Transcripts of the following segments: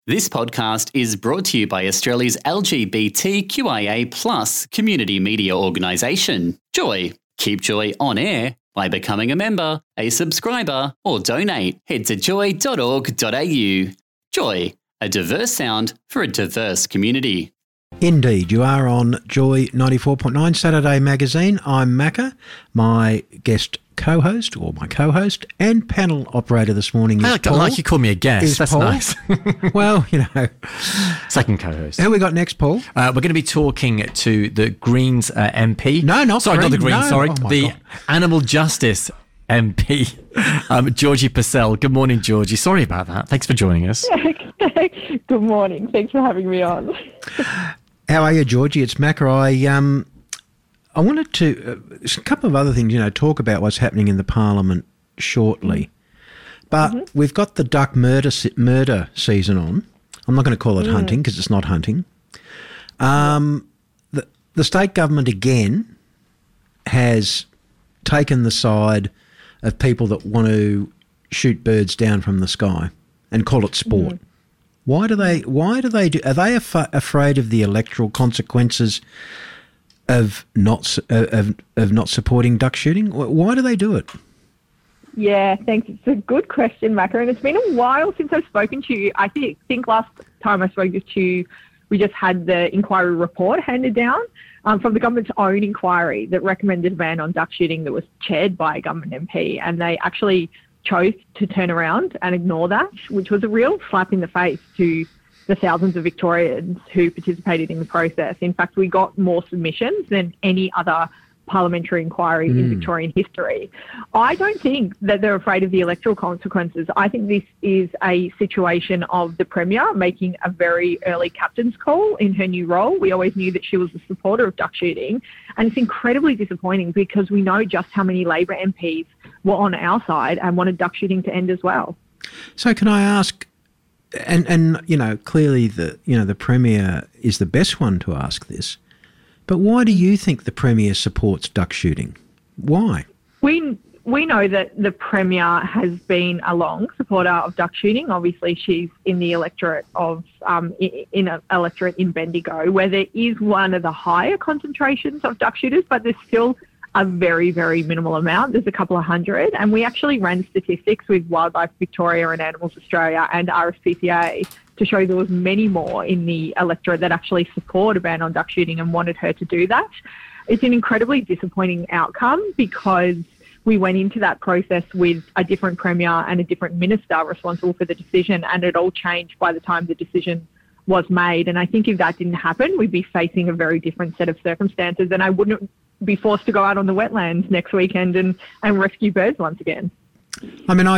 This podcast is brought to you by Australia's LGBTQIA+ community media organisation, Joy. Keep Joy on air by becoming a member, a subscriber, or donate. Head to joy.org.au. Joy, a diverse sound for a diverse community. Indeed, you are on Joy 94.9 Saturday Magazine. I'm Macca. My guest co-host, or my co-host, and panel operator this morning is Paul. I like you call me a guest. That's Paul. nice. Well, you know. Second co-host. Who we got next, Paul? We're going to be talking to the Greens MP. No, not sorry, Green. not the Greens. No. Sorry, Oh, my the God. Animal Justice MP, Georgie Purcell. Good morning, Georgie. Sorry about that. Thanks for joining us. Good morning. Thanks for having me on. How are you, Georgie? It's Macca. I wanted to, a couple of other things, talk about what's happening in the Parliament shortly. But we've got the duck murder season on. I'm not going to call it hunting because it's not hunting. The state government again has taken the side of people that want to shoot birds down from the sky and call it sport. Why do they do? Are they afraid of the electoral consequences of not supporting duck shooting? Why do they do it? Yeah, thanks. It's a good question, Macca, and it's been a while since I've spoken to you. I think last time I spoke to you, we just had the inquiry report handed down from the government's own inquiry that recommended a ban on duck shooting that was chaired by a government MP, and they actually chose to turn around and ignore that, which was a real slap in the face to the thousands of Victorians who participated in the process. In fact, we got more submissions than any other parliamentary inquiry in Victorian history. I don't think that they're afraid of the electoral consequences. I think this is a situation of the Premier making a very early captain's call in her new role. We always knew that she was a supporter of duck shooting, and it's incredibly disappointing because we know just how many Labor MPs were on our side and wanted duck shooting to end as well. So can I ask, and clearly the Premier is the best one to ask this, but why do you think the Premier supports duck shooting? Why? We know that the Premier has been a long supporter of duck shooting. Obviously, she's in the electorate of in an electorate in Bendigo, where there is one of the higher concentrations of duck shooters, but there's still a very, very minimal amount. There's a couple of hundred, and we actually ran statistics with Wildlife Victoria and Animals Australia and RSPCA to show there was many more in the electorate that actually support a ban on duck shooting and wanted her to do that. It's an incredibly disappointing outcome because we went into that process with a different Premier and a different Minister responsible for the decision, and it all changed by the time the decision was made. And I think if that didn't happen, we'd be facing a very different set of circumstances, and I wouldn't be forced to go out on the wetlands next weekend and rescue birds once again. I mean,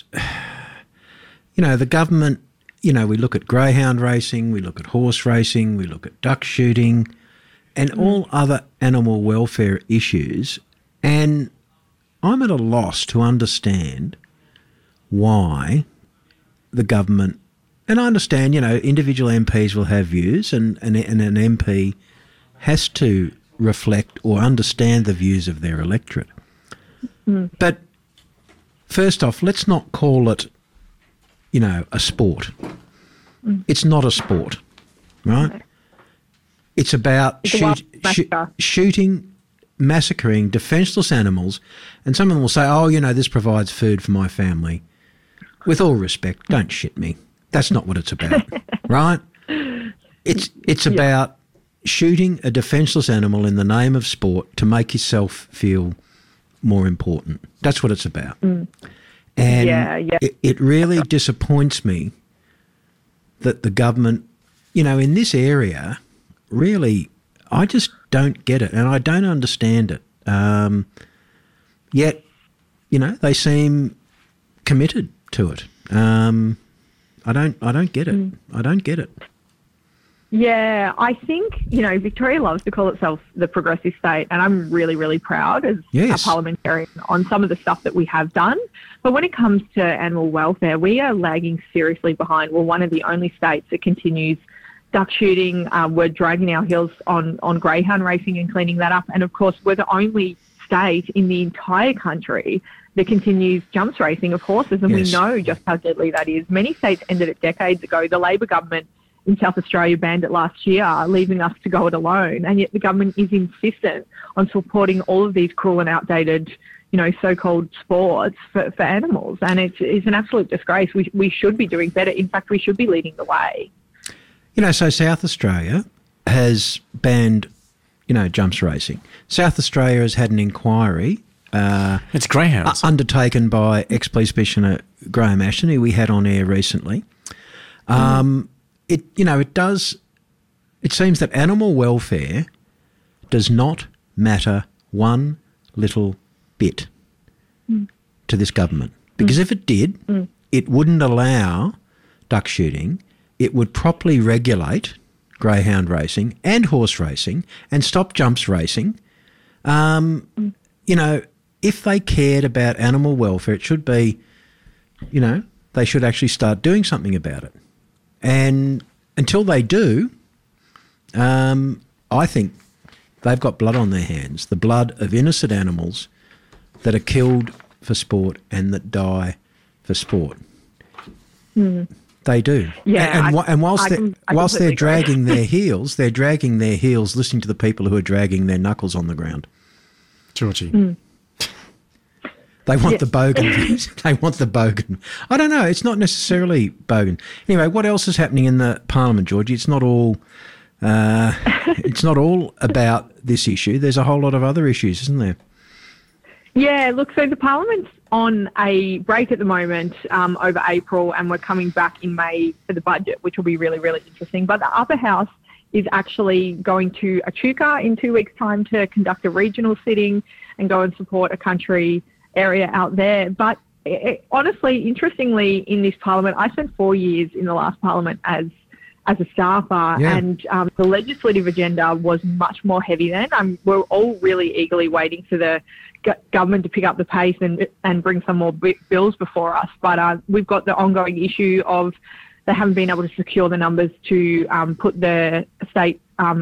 the government, we look at greyhound racing, we look at horse racing, we look at duck shooting and all other animal welfare issues, and I'm at a loss to understand why the government, and I understand, individual MPs will have views and an MP has to reflect or understand the views of their electorate. But first off, let's not call it, a sport. It's not a sport, right? It's about shooting, massacring defenceless animals, and some of them will say, this provides food for my family. With all respect, don't shit me. That's not what it's about, right? It's about shooting a defenceless animal in the name of sport to make yourself feel more important. That's what it's about. And it really disappoints me that the government, in this area, really, I just don't get it and I don't understand it. Yet, they seem committed to it. I don't get it. I don't get it. Yeah, I think, Victoria loves to call itself the progressive state, and I'm really, really proud as a parliamentarian on some of the stuff that we have done. But when it comes to animal welfare, we are lagging seriously behind. We're one of the only states that continues duck shooting. We're dragging our heels on greyhound racing and cleaning that up. And, of course, we're the only state in the entire country the continued jumps racing of horses, and Yes. we know just how deadly that is. Many states ended it decades ago. The Labor government in South Australia banned it last year, leaving us to go it alone, and yet the government is insistent on supporting all of these cruel and outdated, so-called sports for animals, and it's an absolute disgrace. We should be doing better. In fact, we should be leading the way. So South Australia has banned, jumps racing. South Australia has had an inquiry It's greyhounds. undertaken by ex-Police Commissioner Graham Ashton, who we had on air recently. It seems that animal welfare does not matter one little bit to this government. Because if it did, it wouldn't allow duck shooting. It would properly regulate greyhound racing and horse racing and stop jumps racing. If they cared about animal welfare, it should be, they should actually start doing something about it. And until they do, I think they've got blood on their hands, the blood of innocent animals that are killed for sport and that die for sport. They do. Yeah, and whilst I whilst they're completely agree. dragging their heels, listening to the people who are dragging their knuckles on the ground. Georgie. They want the bogan. They want the bogan. I don't know. It's not necessarily bogan. Anyway, what else is happening in the Parliament, Georgie? It's not all. It's not all about this issue. There's a whole lot of other issues, isn't there? Yeah, look, so the Parliament's on a break at the moment over April, and we're coming back in May for the budget, which will be really, really interesting. But the upper house is actually going to Echuca in 2 weeks' time to conduct a regional sitting and go and support a country area out there. But honestly, interestingly, in this Parliament, I spent 4 years in the last Parliament as a staffer, Yeah. and the legislative agenda was much more heavy then. We're all really eagerly waiting for the government to pick up the pace and bring some more bills before us. But we've got the ongoing issue of they haven't been able to secure the numbers to put the state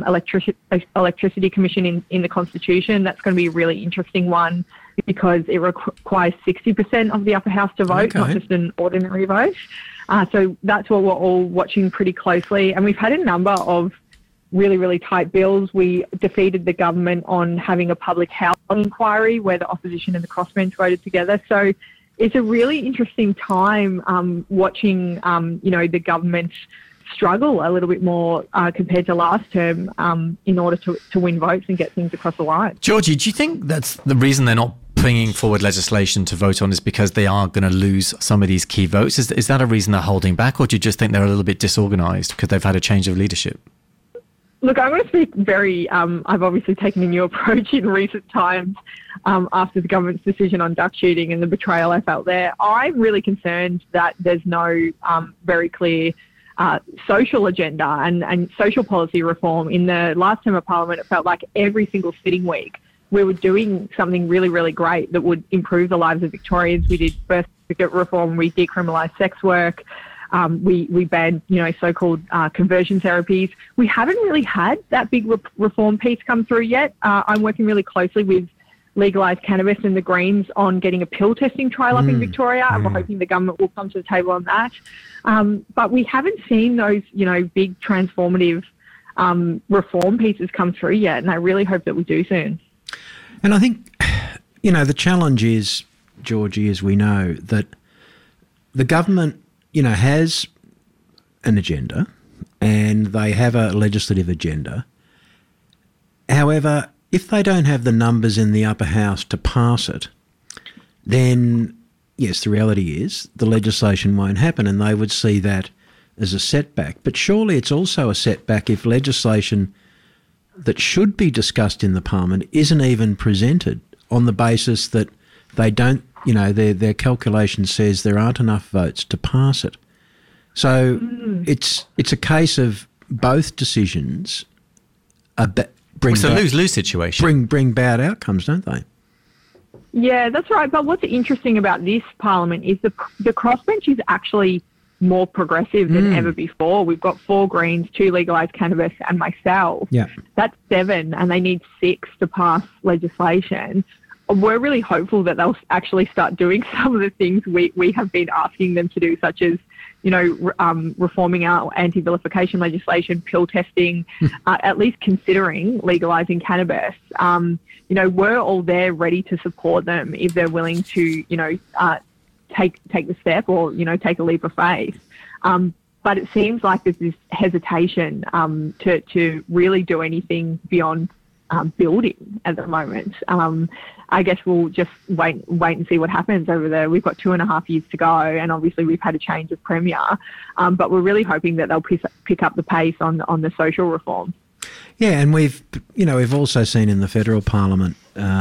electricity commission in the Constitution. That's going to be a really interesting one because it requires 60% of the upper house to vote, not Okay. just an ordinary vote. So that's what we're all watching pretty closely. And we've had a number of really, really tight bills. We defeated the government on having a public health inquiry where the opposition and the crossbench voted together. So it's a really interesting time watching, the government struggle a little bit more compared to last term in order to win votes and get things across the line. Georgie, do you think that's the reason they're not bringing forward legislation to vote on is because they are going to lose some of these key votes? Is that a reason they're holding back, or do you just think they're a little bit disorganised because they've had a change of leadership? Look, I'm going to speak I've obviously taken a new approach in recent times after the government's decision on duck shooting and the betrayal I felt there. I'm really concerned that there's no very clear social agenda and social policy reform. In the last term of Parliament, it felt like every single sitting week we were doing something really, really great that would improve the lives of Victorians. We did birth certificate reform, we decriminalised sex work, we banned, so-called conversion therapies. We haven't really had that big reform piece come through yet. I'm working really closely with Legalised Cannabis and the Greens on getting a pill testing trial up in Victoria, and we're hoping the government will come to the table on that. But we haven't seen those, big transformative reform pieces come through yet, and I really hope that we do soon. And I think, the challenge is, Georgie, as we know, that the government, has an agenda and they have a legislative agenda. However, if they don't have the numbers in the upper house to pass it, then, yes, the reality is the legislation won't happen and they would see that as a setback. But surely it's also a setback if legislation that should be discussed in the Parliament isn't even presented on the basis that they don't, their calculation says there aren't enough votes to pass it. So it's a case of both decisions It's a lose-lose situation. bring bad outcomes, don't they? Yeah, that's right. But what's interesting about this Parliament is the crossbench is actually more progressive than ever before. We've got 4 Greens, 2 Legalised Cannabis and myself. Yeah. That's 7 and they need 6 to pass legislation. we're really hopeful that they'll actually start doing some of the things we have been asking them to do, such as, reforming our anti-vilification legislation, pill testing, at least considering legalising cannabis. We're all there ready to support them if they're willing to, take the step or, take a leap of faith. But it seems like there's this hesitation to really do anything beyond building at the moment. I guess we'll just wait and see what happens over there. We've got 2.5 years to go, and obviously we've had a change of premier, but we're really hoping that they'll pick up the pace on the social reform. Yeah, and we've also seen in the federal parliament,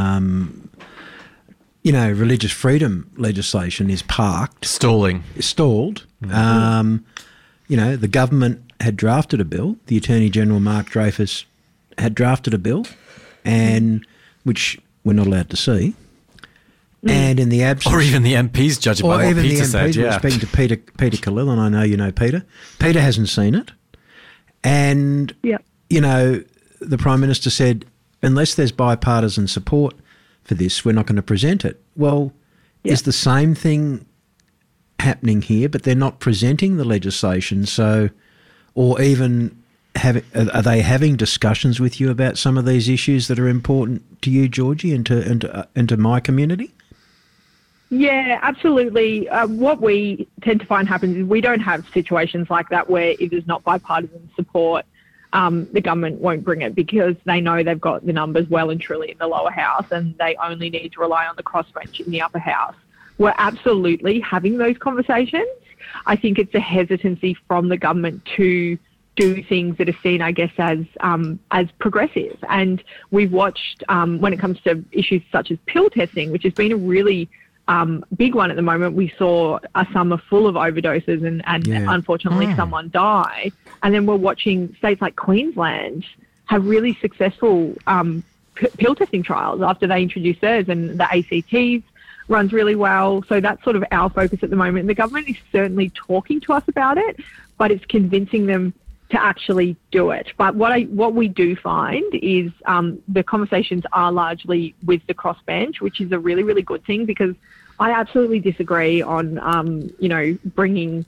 religious freedom legislation is stalled. Mm-hmm. The government had drafted a bill. The Attorney General, Mark Dreyfus, had drafted a bill, and which we're not allowed to see. And in the absence... Or even the MPs, judging by what Peter said. We're speaking to Peter Khalil, and I know you know Peter. Peter hasn't seen it. And, the Prime Minister said, unless there's bipartisan support for this, we're not going to present it. Well, is the same thing happening here, but they're not presenting the legislation, or even... Are they having discussions with you about some of these issues that are important to you, Georgie, and to my community? Yeah, absolutely. What we tend to find happens is we don't have situations like that where if there's not bipartisan support, the government won't bring it because they know they've got the numbers well and truly in the lower house and they only need to rely on the crossbench in the upper house. We're absolutely having those conversations. I think it's a hesitancy from the government to do things that are seen, I guess, as progressive. And we've watched, when it comes to issues such as pill testing, which has been a really big one at the moment. We saw a summer full of overdoses and unfortunately someone die. And then we're watching states like Queensland have really successful pill testing trials after they introduced theirs, and the ACTs runs really well. So that's sort of our focus at the moment. The government is certainly talking to us about it, but it's convincing them to actually do it. But what we do find is the conversations are largely with the crossbench, which is a really, really good thing, because I absolutely disagree on, bringing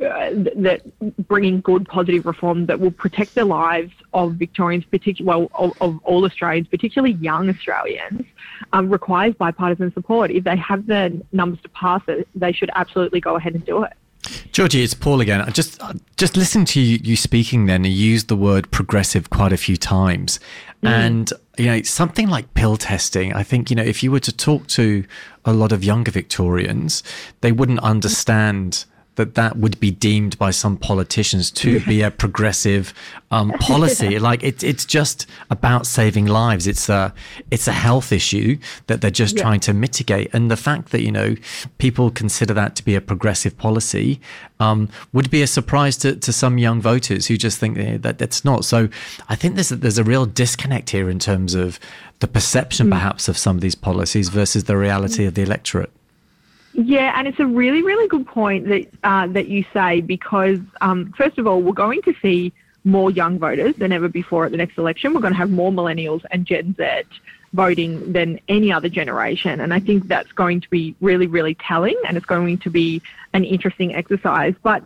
good, positive reform that will protect the lives of Victorians, of all Australians, particularly young Australians, requires bipartisan support. If they have the numbers to pass it, they should absolutely go ahead and do it. Georgie, it's Paul again. Just listen to you speaking then. You used the word progressive quite a few times. And, something like pill testing, I think, if you were to talk to a lot of younger Victorians, they wouldn't understand that would be deemed by some politicians to be a progressive policy. Like it's just about saving lives. It's a health issue that they're just trying to mitigate. And the fact that, people consider that to be a progressive policy would be a surprise to some young voters who just think that that's not. So I think there's a real disconnect here in terms of the perception perhaps of some of these policies versus the reality of the electorate. Yeah, and it's a really, really good point that you say, because first of all, we're going to see more young voters than ever before at the next election. We're going to have more millennials and Gen Z voting than any other generation, and I think that's going to be really, really telling, and it's going to be an interesting exercise. But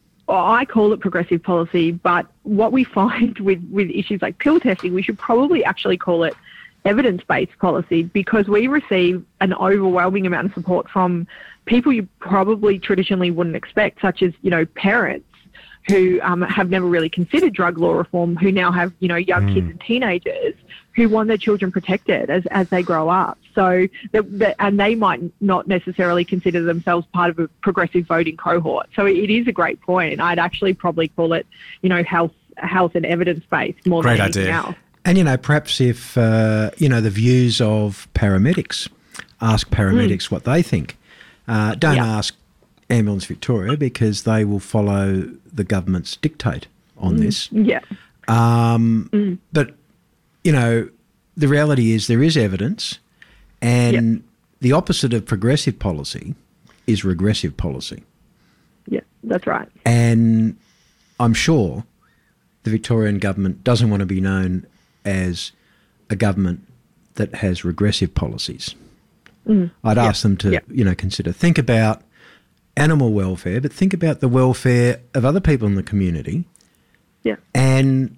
I call it progressive policy, but what we find with issues like pill testing, we should probably actually call it evidence-based policy, because we receive an overwhelming amount of support from people you probably traditionally wouldn't expect, such as, parents who have never really considered drug law reform, who now have, young kids and teenagers who want their children protected as they grow up. So, and they might not necessarily consider themselves part of a progressive voting cohort. So it is a great point. I'd actually probably call it, health and evidence-based more than anything else. And, perhaps if, the views of paramedics, ask paramedics what they think. Don't ask Ambulance Victoria, because they will follow the government's dictate on this. Yeah. But, the reality is there is evidence, and the opposite of progressive policy is regressive policy. Yeah, that's right. And I'm sure the Victorian government doesn't want to be known as a government that has regressive policies. I'd ask them to, consider. Think about animal welfare, but think about the welfare of other people in the community. Yeah. And,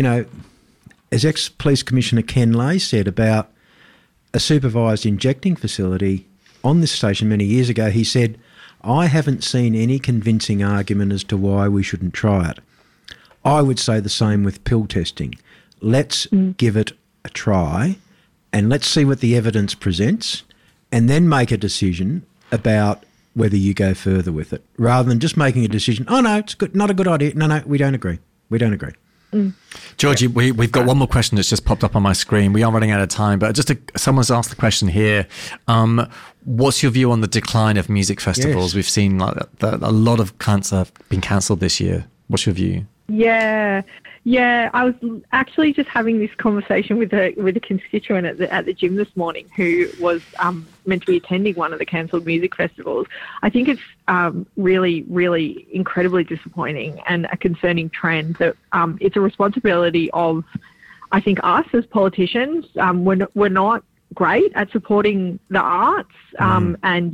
as ex-Police Commissioner Ken Lay said about a supervised injecting facility on this station many years ago, he said, I haven't seen any convincing argument as to why we shouldn't try it. I would say the same with pill testing. Let's give it a try and let's see what the evidence presents and then make a decision about whether you go further with it, rather than just making a decision, oh, no, it's good, not a good idea. No, we don't agree. We don't agree. Georgie, we've got one more question that's just popped up on my screen. We are running out of time, but someone's asked the question here. What's your view on the decline of music festivals? Yes. We've seen a lot of have been cancelled this year. What's your view? Yeah. I was actually just having this conversation with a constituent at the gym this morning who was meant to be attending one of the cancelled music festivals. I think it's really, really incredibly disappointing and a concerning trend that it's a responsibility of, I think, us as politicians. We're not great at supporting the arts and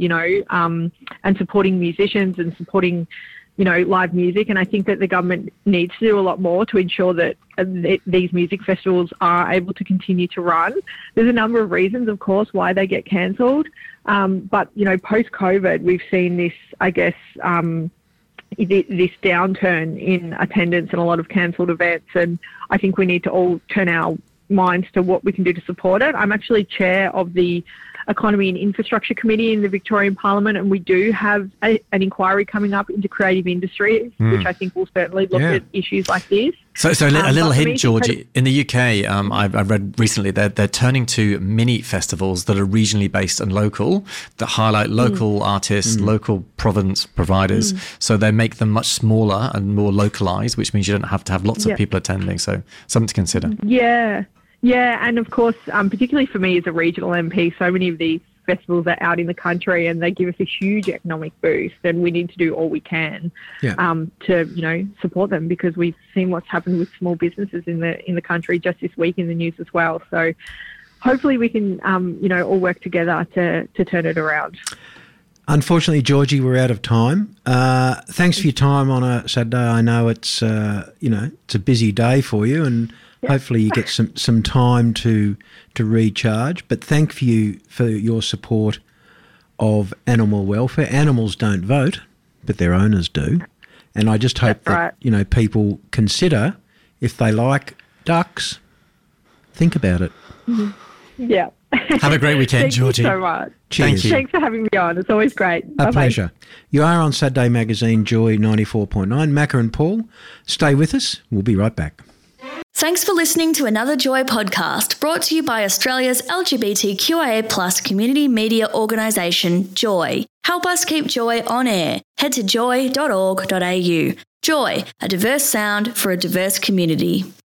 supporting musicians and supporting live music, and I think that the government needs to do a lot more to ensure that these music festivals are able to continue to run. There's a number of reasons, of course, why they get cancelled, but post-COVID, we've seen this, I guess, this downturn in attendance and a lot of cancelled events, and I think we need to all turn our minds to what we can do to support it. I'm actually chair of the Economy and Infrastructure Committee in the Victorian Parliament, and we do have an inquiry coming up into creative industries, which I think will certainly look at issues like this. So a little hint, Georgie. In the UK, I've read recently they're turning to mini festivals that are regionally based and local, that highlight local artists, local province providers. So they make them much smaller and more localised, which means you don't have to have lots of people attending. So something to consider. Yeah, and of course, particularly for me as a regional MP, so many of these festivals are out in the country and they give us a huge economic boost, and we need to do all we can to support them, because we've seen what's happened with small businesses in the country just this week in the news as well. So hopefully we can all work together to turn it around. Unfortunately, Georgie, we're out of time. Thanks for your time on a Saturday. I know it's it's a busy day for you, and hopefully you get some time to recharge. But thank you for your support of animal welfare. Animals don't vote, but their owners do. And I just hope that people consider, if they like ducks, think about it. Yeah. Have a great weekend, Georgie. Thank you so much. Cheers. Thank you. Thanks for having me on. It's always great. A pleasure. You are on Saturday Magazine Joy 94.9. Macca and Paul, stay with us. We'll be right back. Thanks for listening to another Joy podcast, brought to you by Australia's LGBTQIA+ community media organisation, Joy. Help us keep Joy on air. Head to joy.org.au. Joy, a diverse sound for a diverse community.